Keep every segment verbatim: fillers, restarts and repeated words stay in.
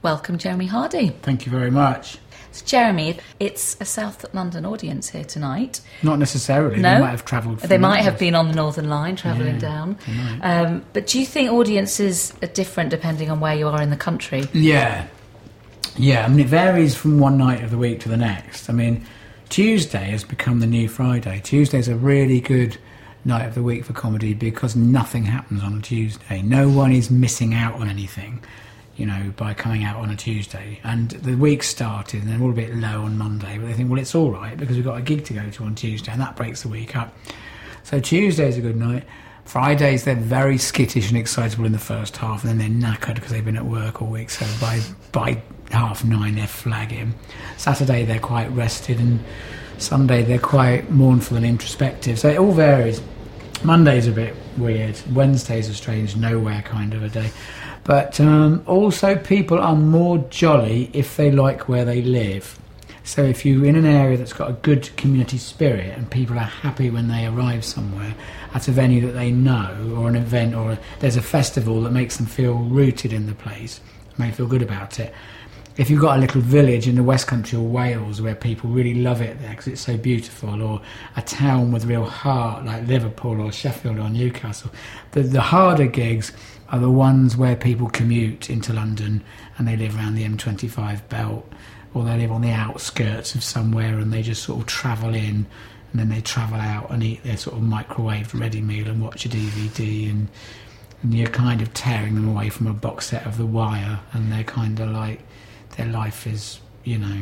Welcome, Jeremy Hardy. Thank you very much. So, Jeremy, it's a South London audience here tonight. Not necessarily. No? They might have travelled from They might miles. have been on the Northern Line, travelling Yeah, down. they might. Um, but do you think audiences are different depending on where you are in the country? Yeah. Yeah, I mean, it varies from one night of the week to the next. I mean, Tuesday has become the new Friday. Tuesday's a really good night of the week for comedy because nothing happens on a Tuesday. No one is missing out on anything, you know, by coming out on a Tuesday. And the week started and they're all a bit low on Monday, but they think, well, it's all right because we've got a gig to go to on Tuesday, and that breaks the week up. So Tuesday's a good night. Fridays, they're very skittish and excitable in the first half, and then they're knackered because they've been at work all week, so by by half nine they're flagging. Saturday, they're quite rested, and Sunday, they're quite mournful and introspective, so it all varies. Monday's a bit weird. Wednesday's a strange nowhere kind of a day. But um, also people are more jolly if they like where they live. So if you're in an area that's got a good community spirit and people are happy when they arrive somewhere at a venue that they know, or an event, or a, there's a festival that makes them feel rooted in the place, and they feel good about it. If you've got a little village in the West Country or Wales where people really love it there because it's so beautiful, or a town with real heart like Liverpool or Sheffield or Newcastle, the, the harder gigs are the ones where people commute into London and they live around the M twenty-five belt, or they live on the outskirts of somewhere and they just sort of travel in and then they travel out and eat their sort of microwaved ready meal and watch a D V D, and, and you're kind of tearing them away from a box set of The Wire, and they're kind of like, their life is, you know,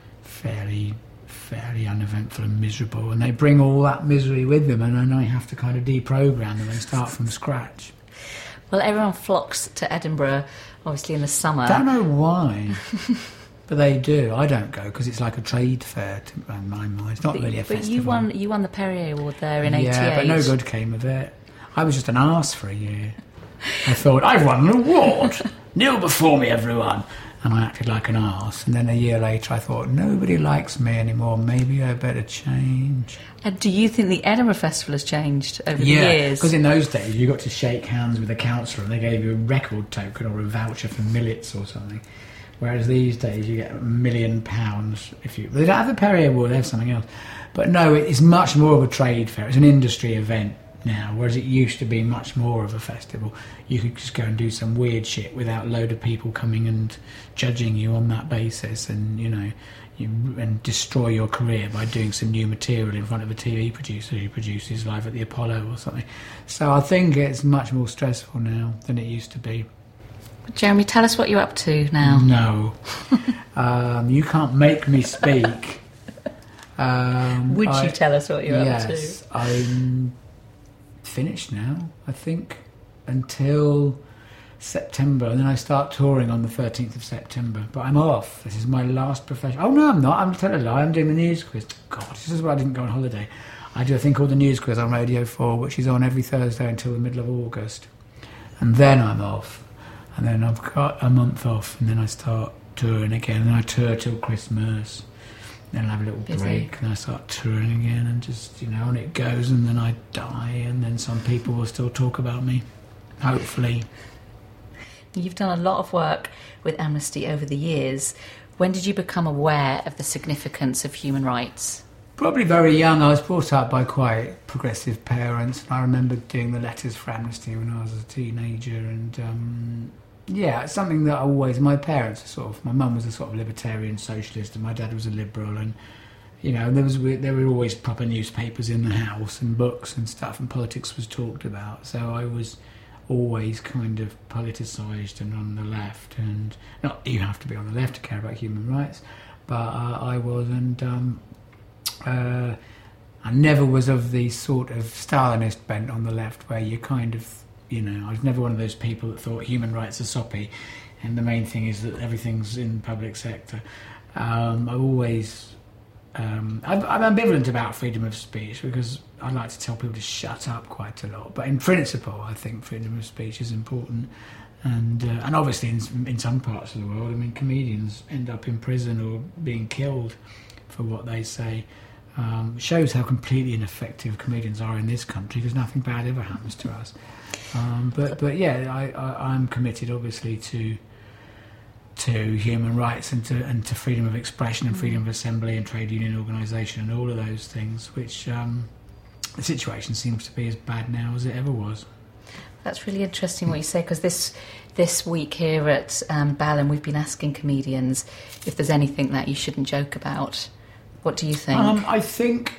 fairly fairly uneventful and miserable, and they bring all that misery with them, and then I have to kind of deprogram them and start from scratch. Well, everyone flocks to Edinburgh, obviously in the summer. Don't know why, but they do. I don't go because it's like a trade fair to in my mind. It's not but, really a but festival. you won, you won the Perrier Award there in eighty-eight. Yeah, but no good came of it. I was just an arse for a year. I thought, I've won an award. Kneel before me, everyone. And I acted like an arse. And then a year later I thought, nobody likes me anymore. Maybe I better change. And do you think the Edinburgh Festival has changed over yeah, the years? because in those days you got to shake hands with a councillor and they gave you a record token or a voucher for millets or something. Whereas these days you get a million pounds if you... They don't have the Perrier Award, they have something else. But no, it's much more of a trade fair. It's an industry event now, whereas it used to be much more of a festival. You could just go and do some weird shit without a load of people coming and judging you on that basis, and you know, you and destroy your career by doing some new material in front of a T V producer who produces live at the Apollo or something. So I think it's much more stressful now than it used to be. Jeremy, tell us what you're up to now. No, um, you can't make me speak. Um, Would I, you tell us what you're yes, up to? Yes, I'm finished now, I think, until September, and then I start touring on the thirteenth of September. But I'm off. This is my last professional... Oh, no, I'm not. I'm telling a lie. I'm doing the news quiz. God, this is why I didn't go on holiday. I do a thing called the news quiz on Radio four, which is on every Thursday until the middle of August. And then I'm off. And then I've got a month off, and then I start touring again. And I tour till Christmas. Then I'll have a little Busy. break, and I start touring again, and just, you know, on it goes, and then I die, and then some people will still talk about me, hopefully. You've done a lot of work with Amnesty over the years. When did you become aware of the significance of human rights? Probably very young. I was brought up by quite progressive parents, and I remember doing the letters for Amnesty when I was a teenager, and um, yeah, it's something that I always... My parents are sort of... My mum was a sort of libertarian socialist, and my dad was a liberal, and you know, there was there were always proper newspapers in the house and books and stuff, and politics was talked about. So I was always kind of politicised and on the left, and not you have to be on the left to care about human rights, but uh, I was, and um, uh, I never was of the sort of Stalinist bent on the left where you kind of... You know, I was never one of those people that thought human rights are soppy and the main thing is that everything's in the public sector. Um, I've always... Um, I'm, I'm ambivalent about freedom of speech because I like to tell people to shut up quite a lot. But in principle, I think freedom of speech is important. And uh, and obviously in, in some parts of the world, I mean, comedians end up in prison or being killed for what they say. Um, shows how completely ineffective comedians are in this country because nothing bad ever happens to us. Um, but but yeah, I, I, I'm committed obviously to to human rights and to and to freedom of expression and freedom of assembly and trade union organisation and all of those things, which um, the situation seems to be as bad now as it ever was. That's really interesting what you say, because this this week here at um, Balham we've been asking comedians if there's anything that you shouldn't joke about. What do you think? Um, I think...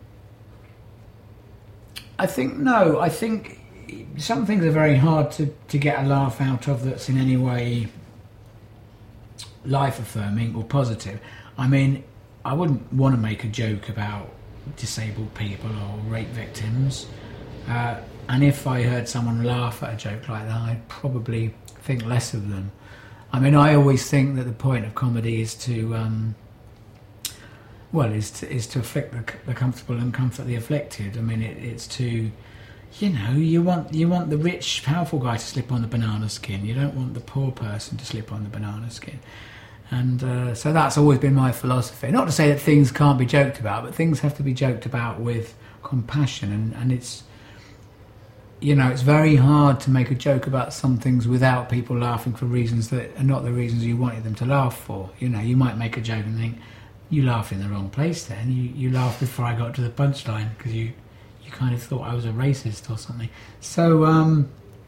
I think, no, I think some things are very hard to, to get a laugh out of that's in any way life-affirming or positive. I mean, I wouldn't want to make a joke about disabled people or rape victims. Uh, and if I heard someone laugh at a joke like that, I'd probably think less of them. I mean, I always think that the point of comedy is to... Um, Well, is to, is to afflict the, the comfortable and comfort the afflicted. I mean, it, it's to, you know, you want you want the rich, powerful guy to slip on the banana skin. You don't want the poor person to slip on the banana skin. And uh, so that's always been my philosophy. Not to say that things can't be joked about, but things have to be joked about with compassion. And, and it's, you know, it's very hard to make a joke about some things without people laughing for reasons that are not the reasons you wanted them to laugh for. You know, you might make a joke and think, you laughed in the wrong place then. You you laughed before I got to the punchline because you, you kind of thought I was a racist or something. So, um,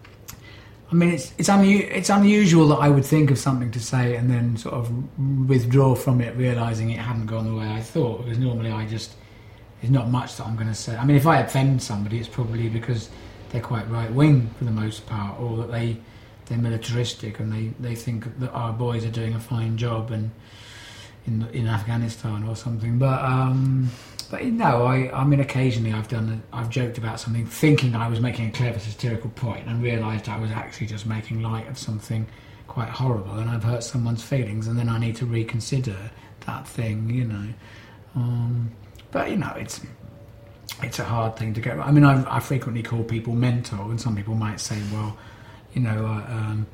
I mean, it's it's, unu- it's unusual that I would think of something to say and then sort of withdraw from it, realising it hadn't gone the way I thought, because normally I just... There's not much that I'm going to say. I mean, if I offend somebody, it's probably because they're quite right-wing for the most part, or that they, they're militaristic and they, they think that our boys are doing a fine job and... in in Afghanistan or something, but um, but no, I I mean occasionally I've done I've joked about something thinking I was making a clever satirical point and realised I was actually just making light of something quite horrible, and I've hurt someone's feelings, and then I need to reconsider that thing, you know. Um, but you know, it's it's a hard thing to get right. I mean, I I frequently call people mental, and some people might say, well, you know. Uh, um,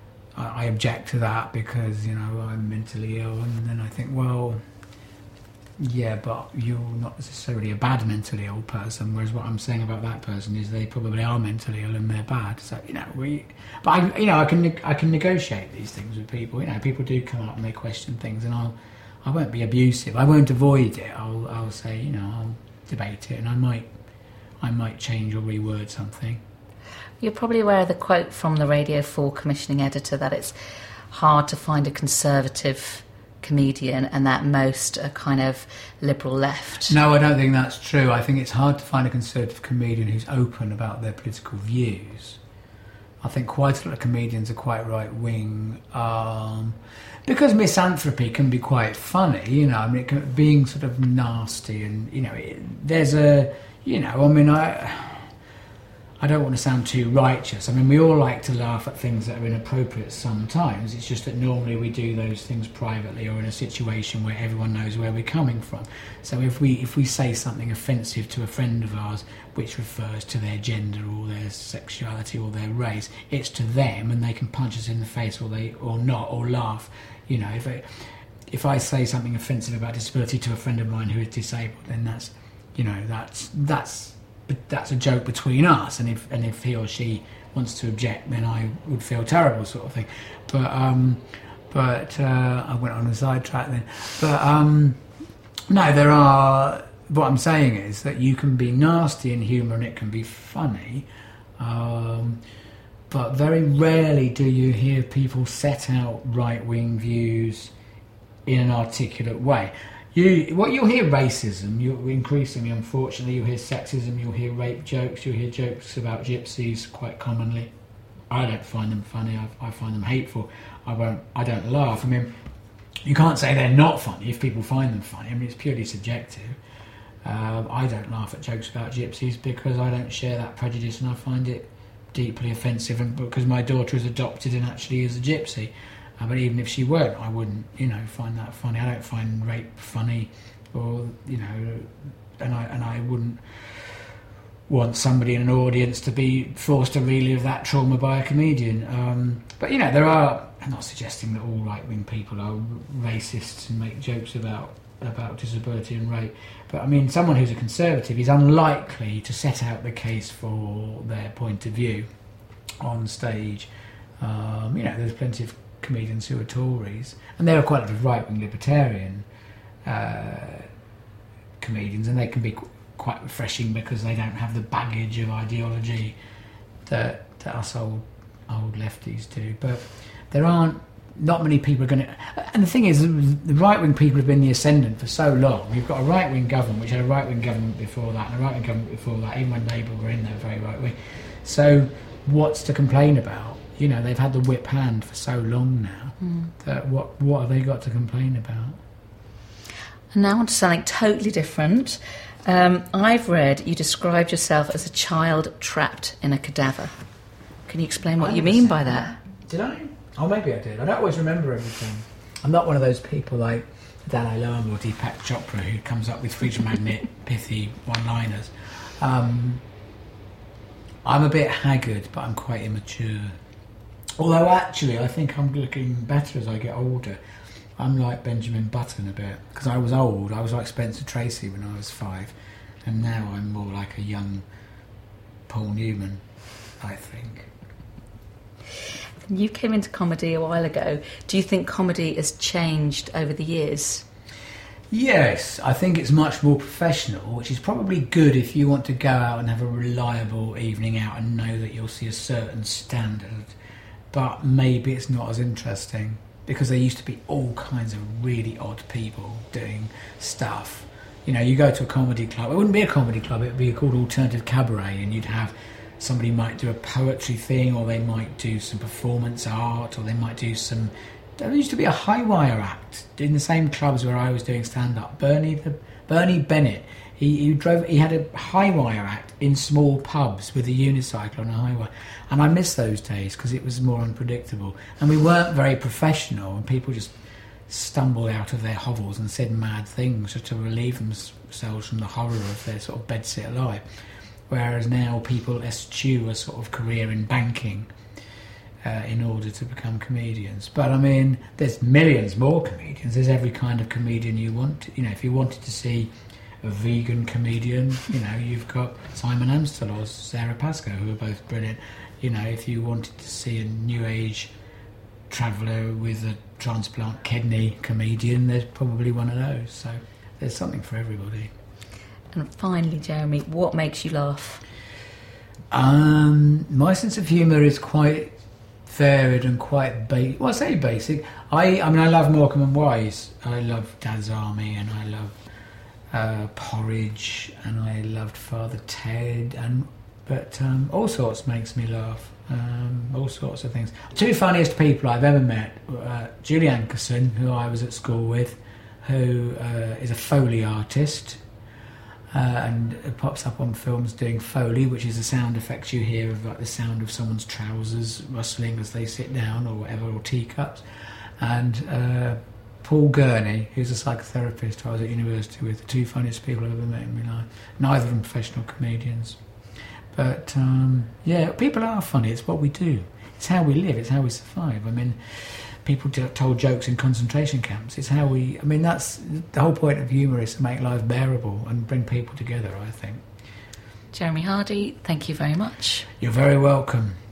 I object to that because, you know, I'm mentally ill, and then I think, well, yeah, but you're not necessarily a bad mentally ill person, whereas what I'm saying about that person is they probably are mentally ill and they're bad. So, you know, we, but I, you know, I can I can negotiate these things with people. You know, people do come up and they question things, and I'll I won't be abusive. I won't avoid it. I'll I'll say, you know, I'll debate it, and I might I might change or reword something. You're probably aware of the quote from the Radio four commissioning editor that it's hard to find a conservative comedian and that most are kind of liberal left. No, I don't think that's true. I think it's hard to find a conservative comedian who's open about their political views. I think quite a lot of comedians are quite right-wing, um, because misanthropy can be quite funny, you know, I mean, it can, being sort of nasty and, you know, it, there's a, you know, I mean, I... I don't want to sound too righteous. I mean, we all like to laugh at things that are inappropriate sometimes. It's just that normally we do those things privately or in a situation where everyone knows where we're coming from. So if we if we say something offensive to a friend of ours, which refers to their gender or their sexuality or their race, it's to them, and they can punch us in the face or they or not or laugh. You know, if I, if I say something offensive about disability to a friend of mine who is disabled, then that's, you know, that's that's. But that's a joke between us, and if and if he or she wants to object, then I would feel terrible, sort of thing. But um, but uh, I went on a sidetrack then. But um, no, there are. What I'm saying is that you can be nasty in humour and it can be funny, um, but very rarely do you hear people set out right-wing views in an articulate way. You, what you'll hear racism, you'll increasingly, unfortunately, you'll hear sexism, you'll hear rape jokes, you'll hear jokes about gypsies quite commonly. I don't find them funny, I, I find them hateful. I won't, I don't laugh. I mean, you can't say they're not funny if people find them funny. I mean, it's purely subjective. Uh, I don't laugh at jokes about gypsies because I don't share that prejudice, and I find it deeply offensive, and because my daughter is adopted and actually is a gypsy. Uh, but even if she weren't, I wouldn't, you know, find that funny. I don't find rape funny, or, you know, and I and I wouldn't want somebody in an audience to be forced to relive that trauma by a comedian. Um, but, you know, there are, I'm not suggesting that all right-wing people are racists and make jokes about about disability and rape, but I mean, someone who's a conservative is unlikely to set out the case for their point of view on stage. Um, you know, there's plenty of comedians who are Tories, and there are quite a lot of right-wing libertarian uh, comedians, and they can be qu- quite refreshing because they don't have the baggage of ideology that, that us old old lefties do. But there aren't not many people are going to. And the thing is, the right-wing people have been the ascendant for so long. You've got a right-wing government, which had a right-wing government before that, and a right-wing government before that. Even when Labour were in there, very right-wing. So what's to complain about? You know, they've had the whip hand for so long now mm. that what what have they got to complain about? And now on to something totally different. Um, I've read you described yourself as a child trapped in a cadaver. Can you explain what you mean by that? Did I? Oh, maybe I did. I don't always remember everything. I'm not one of those people like Dalai Lama or Deepak Chopra who comes up with feature magnet, pithy one-liners. Um, I'm a bit haggard, but I'm quite immature. Although actually, I think I'm looking better as I get older. I'm like Benjamin Button a bit, because I was old. I was like Spencer Tracy when I was five, and now I'm more like a young Paul Newman, I think. You came into comedy a while ago. Do you think comedy has changed over the years? Yes, I think it's much more professional, which is probably good if you want to go out and have a reliable evening out and know that you'll see a certain standard. But maybe it's not as interesting, because there used to be all kinds of really odd people doing stuff. You know, you go to a comedy club, it wouldn't be a comedy club, it would be called Alternative Cabaret, and you'd have somebody might do a poetry thing, or they might do some performance art, or they might do some... There used to be a high wire act in the same clubs where I was doing stand-up. Bernie the Bernie Bennett, he, he drove. He had a high wire act in small pubs with a unicycle on a highway, and I miss those days because it was more unpredictable, and we weren't very professional, and people just stumbled out of their hovels and said mad things just to relieve themselves from the horror of their sort of bedsitter life. Whereas now people eschew a sort of career in banking uh, in order to become comedians. But I mean, there's millions more comedians. There's every kind of comedian you want to, you know, if you wanted to see a vegan comedian, you know, you've got Simon Amstel or Sarah Pascoe, who are both brilliant. You know, if you wanted to see a new age traveller with a transplant kidney comedian, there's probably one of those. So there's something for everybody. And finally, Jeremy, what makes you laugh? Um, my sense of humour is quite varied and quite basic. Well, I say basic. I, I mean, I love Morecambe and Wise. I love Dad's Army, and I love uh, Porridge, and I loved Father Ted, and but um, all sorts makes me laugh. Um, all sorts of things. Two funniest people I've ever met: uh, Julie Ankerson, who I was at school with, who uh, is a Foley artist. Uh, and it pops up on films doing Foley, which is the sound effects you hear of, like the sound of someone's trousers rustling as they sit down or whatever, or teacups. And uh, Paul Gurney, who's a psychotherapist I was at university with, the two funniest people I've ever met in my life. Neither of them professional comedians. But um, yeah, people are funny. It's what we do. It's how we live. It's how we survive. I mean, people told jokes in concentration camps. It's how we... I mean, that's... The whole point of humour is to make life bearable and bring people together, I think. Jeremy Hardy, thank you very much. You're very welcome.